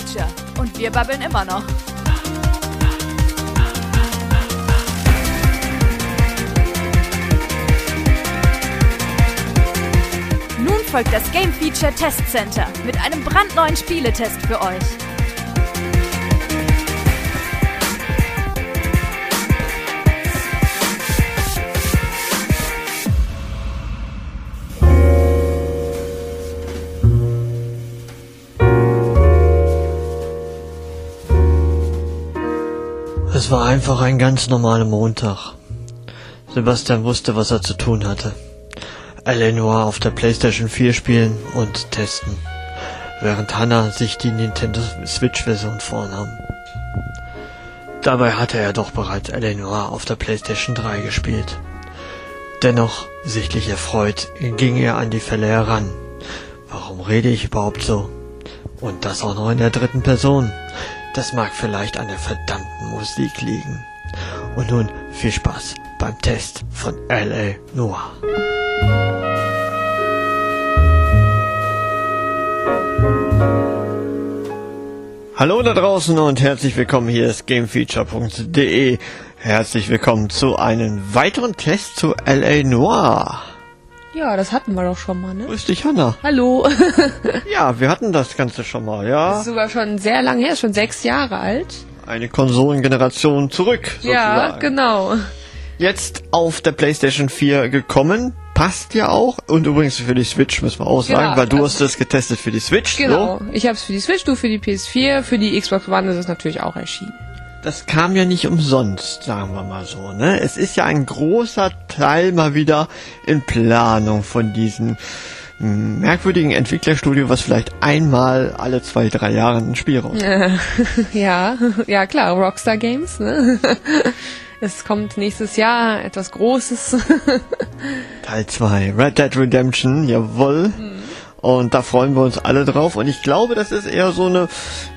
Feature. Und wir babbeln immer noch. Nun folgt das Game Feature Test Center mit einem brandneuen Spieletest für euch. Es war einfach ein ganz normaler Montag. Sebastian wusste, was er zu tun hatte. L.A. Noire auf der PlayStation 4 spielen und testen, während Hannah sich die Nintendo Switch-Version vornahm. Dabei hatte er doch bereits L.A. Noire auf der PlayStation 3 gespielt. Dennoch, sichtlich erfreut, ging er an die Fälle heran. Warum rede ich überhaupt so? Und das auch noch in der dritten Person. Das mag vielleicht an der verdammten Musik liegen. Und nun viel Spaß beim Test von L.A. Noire. Hallo da draußen und herzlich willkommen, hier ist gamefeature.de. Herzlich willkommen zu einem weiteren Test zu L.A. Noire. Ja, das hatten wir doch schon mal, ne? Grüß dich, Hannah. Hallo. Ja, wir hatten das Ganze schon mal, ja. Das ist sogar schon sehr lange her, schon 6 Jahre alt. Eine Konsolengeneration zurück, sozusagen. Ja, genau. Jetzt auf der PlayStation 4 gekommen, passt ja auch. Und übrigens für die Switch müssen wir auch sagen, Genau, weil du hast es getestet für die Switch. Genau, So. ich habe es für die Switch, du für die PS4, für die Xbox One ist es natürlich auch erschienen. Das kam ja nicht umsonst, sagen wir mal so, ne? Es ist ja ein großer Teil mal wieder in Planung von diesem merkwürdigen Entwicklerstudio, was vielleicht einmal alle 2-3 Jahre ein Spiel rauskommt. Ja klar, Rockstar Games, ne? Es kommt nächstes Jahr etwas Großes. Teil 2, Red Dead Redemption, jawohl. Und da freuen wir uns alle drauf. Und ich glaube, das ist eher so eine,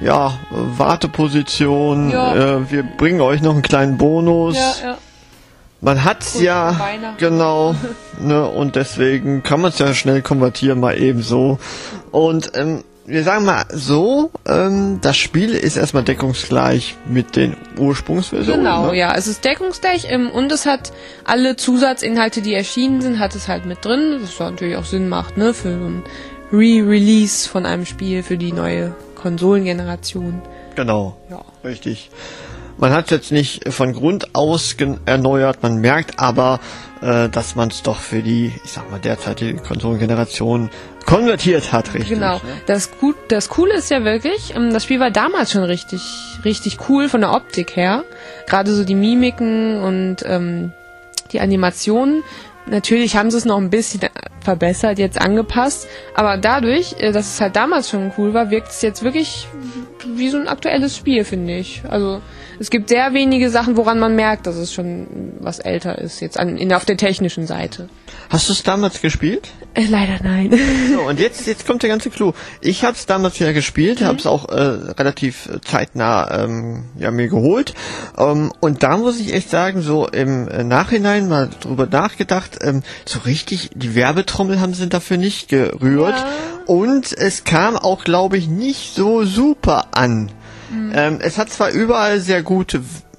Warteposition. Ja. Wir bringen euch noch einen kleinen Bonus. Ja. Man hat's Kurz ja, vor Weihnachten. genau, ne, und deswegen kann man es ja schnell konvertieren, mal eben so. Und wir sagen mal so, das Spiel ist erstmal deckungsgleich mit den Ursprungsversionen. Genau, ne? ja, es ist deckungsgleich und es hat alle Zusatzinhalte, die erschienen sind, hat es halt mit drin, was natürlich auch Sinn macht, ne, für so ein Re-Release von einem Spiel für die neue Konsolengeneration. Genau, Ja. richtig. Man hat es jetzt nicht von Grund aus erneuert, man merkt aber, dass man es doch für die, ich sag mal, derzeitige Konsolengeneration konvertiert hat, richtig. Genau. Ne? Das Coole ist ja wirklich, das Spiel war damals schon richtig cool von der Optik her. Gerade so die Mimiken und die Animationen. Natürlich haben sie es noch ein bisschen verbessert, jetzt angepasst. Aber dadurch, dass es halt damals schon cool war, wirkt es jetzt wirklich wie so ein aktuelles Spiel, finde ich. Also es gibt sehr wenige Sachen, woran man merkt, dass es schon was älter ist, jetzt auf der technischen Seite. Hast du es damals gespielt? Leider nein. So, und jetzt kommt der ganze Clou. Ich habe es damals ja gespielt, habe es auch relativ zeitnah mir geholt. Und da muss ich echt sagen, so im Nachhinein mal drüber nachgedacht, so richtig, die Werbetrommel haben sie dafür nicht gerührt. Ja. Und es kam auch, glaube ich, nicht so super an. Es hat zwar überall sehr gute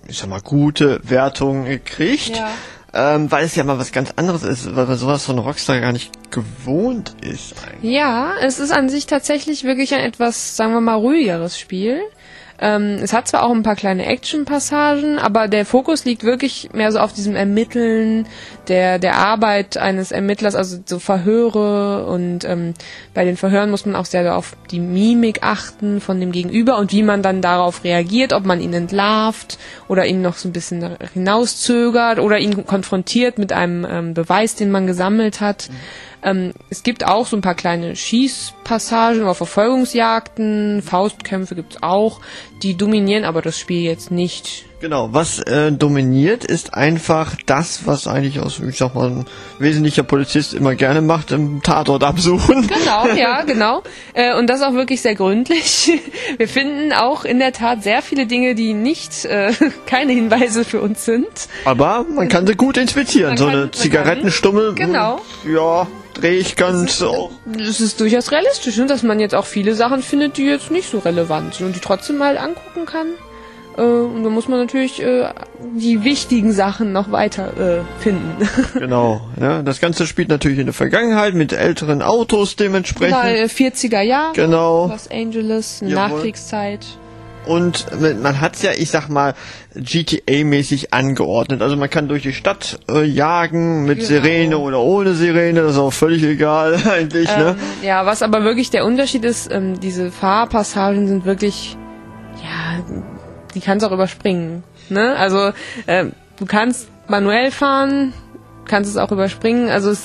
Wertungen gekriegt. Ja. Weil es ja mal was ganz anderes ist, weil man sowas von Rockstar gar nicht gewohnt ist eigentlich. Ja, es ist an sich tatsächlich wirklich ein etwas, sagen wir mal, ruhigeres Spiel. Es hat zwar auch ein paar kleine Action-Passagen, aber der Fokus liegt wirklich mehr so auf diesem Ermitteln, der Arbeit eines Ermittlers, also so Verhöre und bei den Verhören muss man auch sehr auf die Mimik achten von dem Gegenüber und wie man dann darauf reagiert, ob man ihn entlarvt oder ihn noch so ein bisschen hinauszögert oder ihn konfrontiert mit einem Beweis, den man gesammelt hat. Es gibt auch so ein paar kleine Schießpassagen oder Verfolgungsjagden, Faustkämpfe gibt's auch, die dominieren aber das Spiel jetzt nicht. Genau, was dominiert, ist einfach das, was eigentlich ich sag mal, ein wesentlicher Polizist immer gerne macht, im Tatort absuchen. Genau, ja, genau. Und das auch wirklich sehr gründlich. Wir finden auch in der Tat sehr viele Dinge, die nicht keine Hinweise für uns sind. Aber man kann sie gut inspizieren. So eine Zigarettenstummel. Genau. Ja, drehe ich ganz auch. Es ist durchaus realistisch, ne? Dass man jetzt auch viele Sachen findet, die jetzt nicht so relevant sind und die trotzdem mal angucken kann. Und da muss man natürlich die wichtigen Sachen noch weiter finden. Genau. Ja, das Ganze spielt natürlich in der Vergangenheit mit älteren Autos dementsprechend. Genau, 40er Jahre, genau. Los Angeles, Nachkriegszeit. Und man hat's ja, ich sag mal, GTA-mäßig angeordnet. Also man kann durch die Stadt jagen mit Sirene oder ohne Sirene, das ist auch völlig egal eigentlich. Ne? Ja, was aber wirklich der Unterschied ist, diese Fahrpassagen sind wirklich, ja, die kannst du auch überspringen. Ne? Also du kannst manuell fahren, kannst es auch überspringen. Also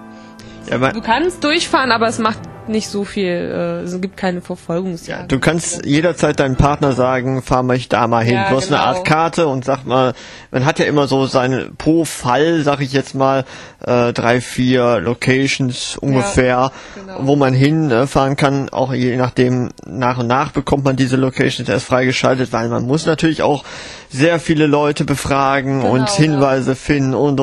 du kannst durchfahren, aber es macht nicht so viel, es gibt keine Verfolgungsjagd. Ja, du kannst jederzeit deinem Partner sagen, fahr mal da mal hin. Du hast eine Art Karte und sag mal, man hat ja immer so seine, pro Fall, sag ich jetzt mal, 3, 4 Locations ungefähr, wo man hinfahren kann. Auch je nachdem, nach und nach bekommt man diese Locations erst freigeschaltet, weil man muss natürlich auch sehr viele Leute befragen und Hinweise finden und.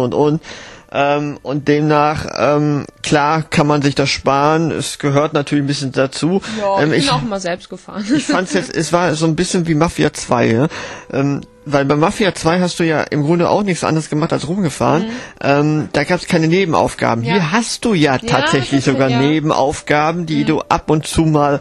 Und demnach, klar kann man sich das sparen, es gehört natürlich ein bisschen dazu. Ja, ich bin auch mal selbst gefahren. Ich fand's jetzt, es war so ein bisschen wie Mafia 2, ja? Weil bei Mafia 2 hast du ja im Grunde auch nichts anderes gemacht als rumgefahren. Da gab's keine Nebenaufgaben. Ja. Hier hast du ja tatsächlich sogar Nebenaufgaben, die du ab und zu mal,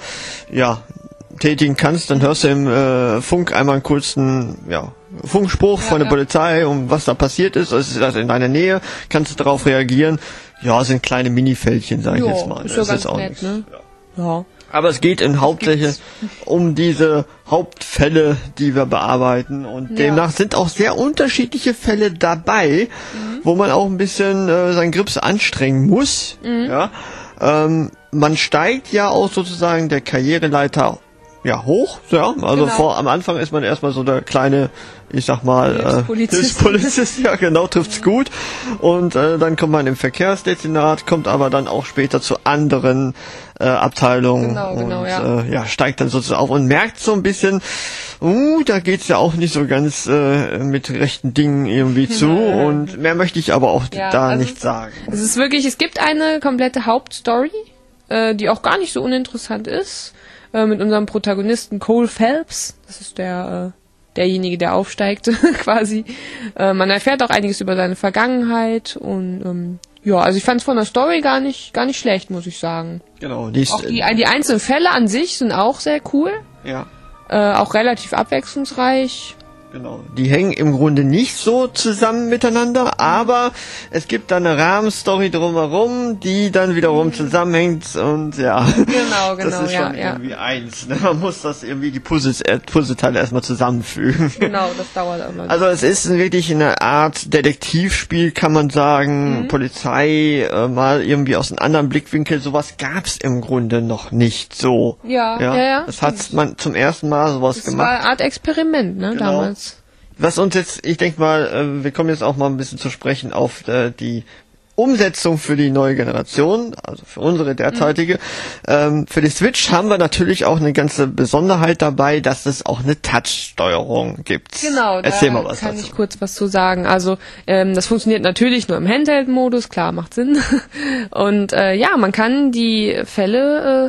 tätigen kannst. Dann hörst du im Funk einmal einen kurzen, Funkspruch von der Polizei, um was da passiert ist. Es ist also in deiner Nähe, kannst du darauf reagieren. Ja, sind kleine Minifältchen, sag ich jetzt mal. Ist das ist auch nett, ne? Ja. Aber es geht hauptsächlich um diese Hauptfälle, die wir bearbeiten. Und demnach sind auch sehr unterschiedliche Fälle dabei, wo man auch ein bisschen seinen Grips anstrengen muss. Ja. Man steigt ja auch sozusagen der Karriereleiter hoch, also am Anfang ist man erstmal so der kleine, ich sag mal, Hilfspolizist, trifft's gut. Und dann kommt man im Verkehrsdezernat, kommt aber dann auch später zu anderen Abteilungen steigt dann sozusagen auf und merkt so ein bisschen, da geht's ja auch nicht so ganz mit rechten Dingen irgendwie zu und mehr möchte ich aber auch nicht sagen. Es ist wirklich, es gibt eine komplette Hauptstory, die auch gar nicht so uninteressant ist, mit unserem Protagonisten Cole Phelps. Das ist derjenige, der aufsteigt, quasi. Man erfährt auch einiges über seine Vergangenheit und also ich fand es von der Story gar nicht schlecht, muss ich sagen. Genau. Auch die einzelnen Fälle an sich sind auch sehr cool. Ja. Auch relativ abwechslungsreich. Genau. Die hängen im Grunde nicht so zusammen miteinander, aber es gibt dann eine Rahmenstory drumherum, die dann wiederum zusammenhängt und Genau, das ist schon irgendwie eins. Ne? Man muss das irgendwie die Puzzleteile erstmal zusammenfügen. Genau, das dauert immer. Also es ist wirklich eine Art Detektivspiel, kann man sagen, Polizei, mal irgendwie aus einem anderen Blickwinkel, sowas gab's im Grunde noch nicht so. Ja. Das hat man zum ersten Mal sowas gemacht. Das war eine Art Experiment, ne, damals. Was uns jetzt, ich denke mal, wir kommen jetzt auch mal ein bisschen zu sprechen auf die Umsetzung für die neue Generation, also für unsere derzeitige. Für die Switch haben wir natürlich auch eine ganze Besonderheit dabei, dass es auch eine Touch-Steuerung gibt. Genau, erzähl mal was kann dazu. Ich kurz was zu sagen. Also das funktioniert natürlich nur im Handheld-Modus, klar, macht Sinn. Und man kann die Fälle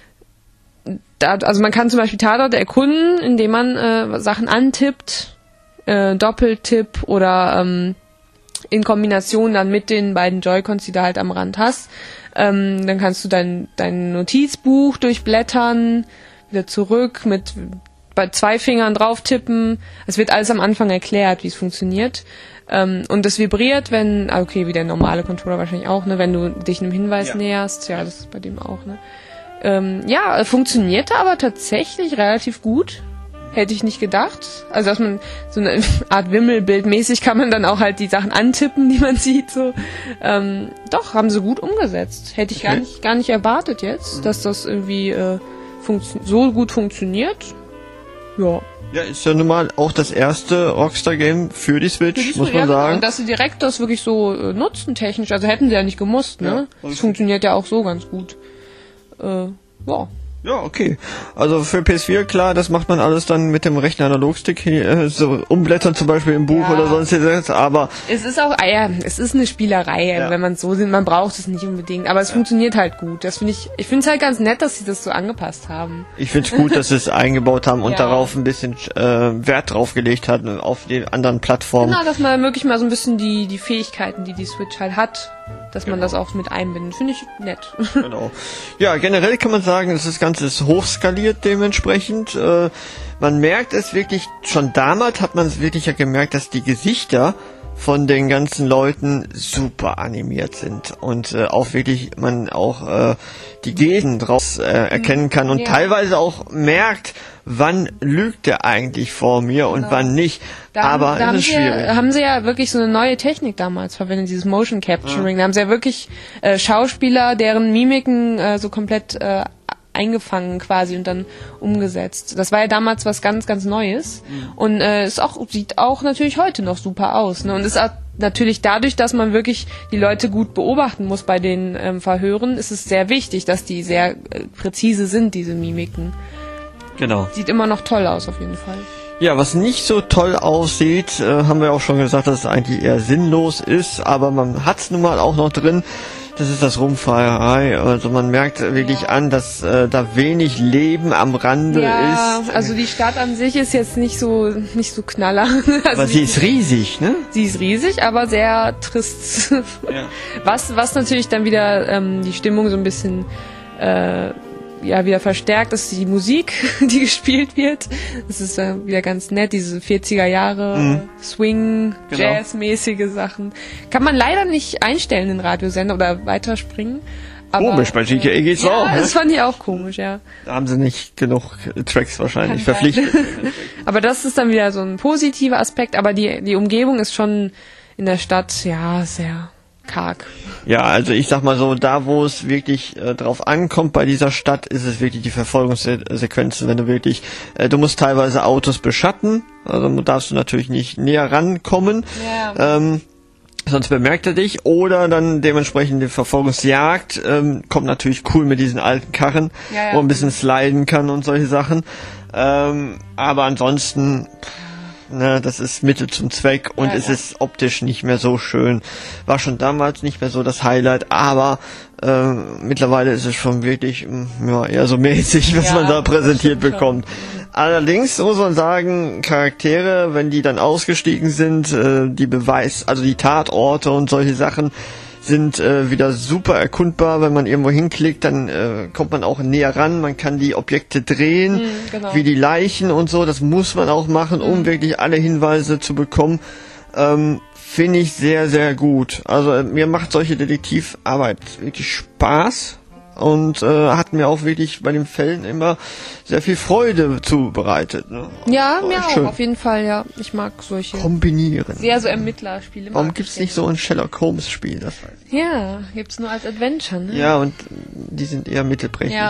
also man kann zum Beispiel Tatorte erkunden, indem man Sachen antippt, Doppeltipp oder in Kombination dann mit den beiden Joy-Cons, die du halt am Rand hast. Dann kannst du dein Notizbuch durchblättern, wieder zurück, bei 2 Fingern drauf tippen. Es wird alles am Anfang erklärt, wie es funktioniert. Und es vibriert, wie der normale Controller wahrscheinlich auch, ne, wenn du dich einem Hinweis näherst. Ja, das ist bei dem auch, ne. Funktionierte aber tatsächlich relativ gut. Hätte ich nicht gedacht. Also, dass man so eine Art Wimmelbildmäßig kann man dann auch halt die Sachen antippen, die man sieht, so. Doch, haben sie gut umgesetzt. Hätte ich gar nicht erwartet jetzt, dass das irgendwie so gut funktioniert. Ja. Ja, ist ja nun mal auch das erste Rockstar-Game für die Switch, muss man sagen. Und dass sie direkt das wirklich so nutzen, technisch. Also hätten sie ja nicht gemusst, ne? Das funktioniert ja auch so ganz gut. Ja, okay. Also für PS4, klar, das macht man alles dann mit dem rechten Analogstick, so umblättern zum Beispiel im Buch oder sonstiges, aber... Es ist auch, es ist eine Spielerei, wenn man es so sieht, man braucht es nicht unbedingt, aber es funktioniert halt gut. Das finde ich finde es halt ganz nett, dass sie das so angepasst haben. Ich finde es gut, dass sie es eingebaut haben und darauf ein bisschen Wert drauf gelegt hat, auf den anderen Plattformen. Genau, dass man wirklich mal so ein bisschen die Fähigkeiten, die Switch halt hat, dass man das auch mit einbindet. Finde ich nett. Genau. Ja, generell kann man sagen, das Ganze ist hochskaliert dementsprechend. Man merkt es wirklich, schon damals hat man es wirklich ja gemerkt, dass die Gesichter von den ganzen Leuten super animiert sind und auch wirklich man auch die Gesten draus erkennen kann und teilweise auch merkt, wann lügt der eigentlich vor mir und wann nicht. Aber es ist schwierig. Haben sie ja wirklich so eine neue Technik damals verwendet, dieses Motion Capturing. Da haben sie ja wirklich Schauspieler, deren Mimiken so komplett eingefangen quasi und dann umgesetzt. Das war ja damals was ganz, ganz Neues und sieht auch natürlich heute noch super aus. Ne? Und ist natürlich dadurch, dass man wirklich die Leute gut beobachten muss bei den Verhören, ist es sehr wichtig, dass die sehr präzise sind, diese Mimiken. Genau. Sieht immer noch toll aus, auf jeden Fall. Ja, was nicht so toll aussieht, haben wir auch schon gesagt, dass es eigentlich eher sinnlos ist, aber man hat es nun mal auch noch drin. Das ist das Rumfahrerei. Also man merkt wirklich an, dass da wenig Leben am Rande ist. Ja, also die Stadt an sich ist jetzt nicht so knaller. Also aber sie ist riesig, ne? Sie ist riesig, aber sehr trist. Ja. Was natürlich dann wieder die Stimmung so ein bisschen wieder verstärkt, ist die Musik, die gespielt wird. Das ist wieder ganz nett, diese 40er Jahre Swing, Jazz-mäßige Sachen. Kann man leider nicht einstellen in Radiosender oder weiterspringen. Aber, komisch, bei GTA geht's auch. Das fand ich auch komisch, ja. Da haben sie nicht genug Tracks wahrscheinlich verpflichtet. Aber das ist dann wieder so ein positiver Aspekt, aber die Umgebung ist schon in der Stadt, sehr karg. Ja, also ich sag mal so, da wo es wirklich drauf ankommt bei dieser Stadt, ist es wirklich die Verfolgungssequenzen, wenn du wirklich, du musst teilweise Autos beschatten, also darfst du natürlich nicht näher rankommen, sonst bemerkt er dich, oder dann dementsprechend die Verfolgungsjagd, kommt natürlich cool mit diesen alten Karren, wo man ein bisschen sliden kann und solche Sachen, aber ansonsten... das ist Mittel zum Zweck und es ist optisch nicht mehr so schön. War schon damals nicht mehr so das Highlight, aber mittlerweile ist es schon wirklich eher so mäßig, was man da präsentiert bekommt. Allerdings muss man sagen, Charaktere, wenn die dann ausgestiegen sind, die Tatorte und solche Sachen sind wieder super erkundbar. Wenn man irgendwo hinklickt, dann kommt man auch näher ran. Man kann die Objekte drehen, wie die Leichen und so. Das muss man auch machen, um wirklich alle Hinweise zu bekommen. Finde ich sehr, sehr gut. Also mir macht solche Detektivarbeit wirklich Spaß. Und hat mir auch wirklich bei den Fällen immer sehr viel Freude zubereitet. Ne? Ja, mir auch, auf jeden Fall, ja. Ich mag solche... Kombinieren. Sehr so Ermittlerspiele. Warum gibt's nicht so ein Sherlock Holmes Spiel? Das weiß ich. Ja, gibt's nur als Adventure, ne? Ja, und die sind eher mittelprächtig. Ja.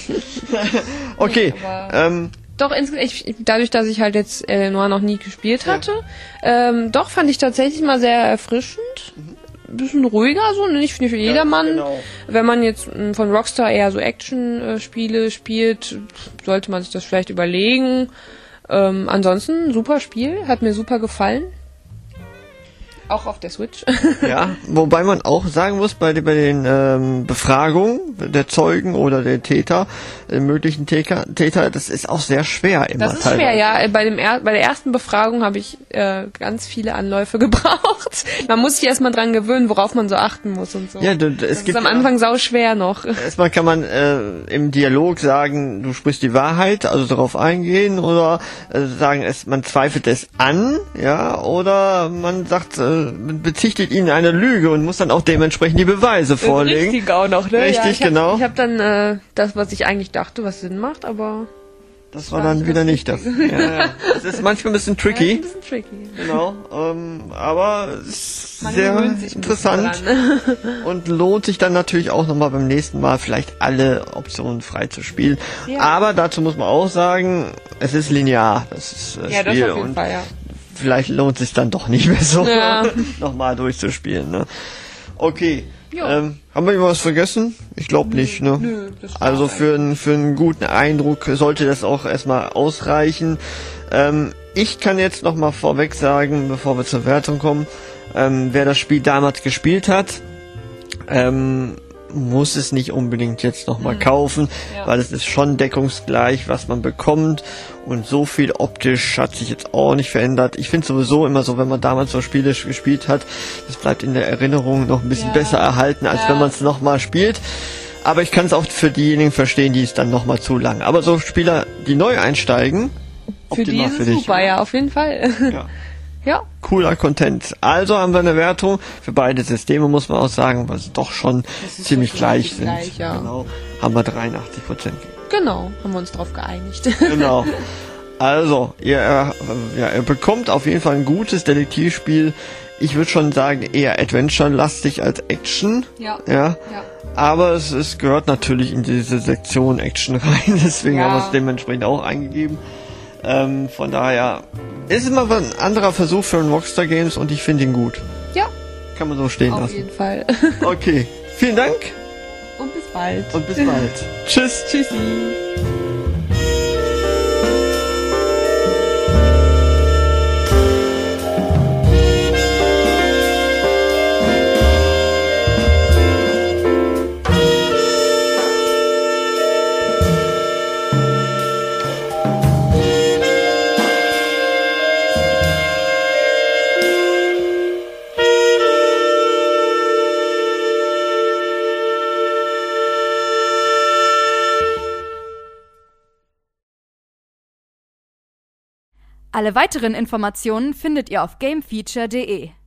Okay, doch, dadurch, dass ich halt jetzt Noir noch nie gespielt hatte, doch fand ich tatsächlich mal sehr erfrischend. Bisschen ruhiger, so nicht für jedermann. Genau. Wenn man jetzt von Rockstar eher so Action-Spiele spielt, sollte man sich das vielleicht überlegen. Ansonsten super Spiel, hat mir super gefallen. Auch auf der Switch. Ja, wobei man auch sagen muss, bei den Befragungen der Zeugen oder der Täter, möglichen Täter, das ist auch sehr schwer immer. Das ist teilweise schwer, ja. Bei der ersten Befragung habe ich ganz viele Anläufe gebraucht. Man muss sich erstmal dran gewöhnen, worauf man so achten muss und so. Ja, das ist am Anfang sau schwer noch. Erstmal kann man im Dialog sagen, du sprichst die Wahrheit, also darauf eingehen, oder sagen, man zweifelt es an, ja, oder man sagt, bezichtigt ihn eine Lüge und muss dann auch dementsprechend die Beweise vorlegen. Richtig auch noch, ne? Richtig, ja, genau. Ich habe dann das, was ich eigentlich dachte, was Sinn macht, aber... Das war dann wieder nicht das. Ja. Das ist manchmal ein bisschen tricky. Ja, ein bisschen tricky. Genau. Aber es ist sehr interessant und lohnt sich dann natürlich auch nochmal beim nächsten Mal vielleicht alle Optionen frei zu spielen. Ja. Aber dazu muss man auch sagen, es ist linear, das Spiel. Das auf jeden Fall, ja. Vielleicht lohnt es sich dann doch nicht mehr so, nochmal durchzuspielen. Ne? Okay, Ja. Haben wir was vergessen? Ich glaube nicht, ne? Nö, das Also war's für einen guten Eindruck sollte das auch erstmal ausreichen. Ich kann jetzt noch mal vorweg sagen, bevor wir zur Wertung kommen, wer das Spiel damals gespielt hat, muss es nicht unbedingt jetzt nochmal kaufen, weil es ist schon deckungsgleich, was man bekommt, und so viel optisch hat sich jetzt auch nicht verändert. Ich finde sowieso immer so, wenn man damals so Spiele gespielt hat, das bleibt in der Erinnerung noch ein bisschen besser erhalten, als wenn man es nochmal spielt. Aber ich kann es auch für diejenigen verstehen, die es dann nochmal zu lang. Aber so Spieler, die neu einsteigen, Für die optimal ist für es dich. super, ja, auf jeden Fall. Ja. Ja. Cooler Content. Also haben wir eine Wertung für beide Systeme, muss man auch sagen, weil sie doch schon ziemlich schon gleich relativ sind. gleich, ja. Genau. Haben wir 83%. Genau, haben wir uns drauf geeinigt. Genau. Also, ihr bekommt auf jeden Fall ein gutes Detektivspiel. Ich würde schon sagen, eher Adventure-lastig als Action. Ja. Aber es gehört natürlich in diese Sektion Action rein, deswegen haben wir es dementsprechend auch eingegeben. Von daher ist immer ein anderer Versuch für ein Rockstar Games und ich finde ihn gut. Ja. Kann man so stehen Auf lassen. jeden Fall. Okay, vielen Dank Und bis bald. und bis bald. Tschüss. Tschüssi. Alle weiteren Informationen findet ihr auf gamefeature.de.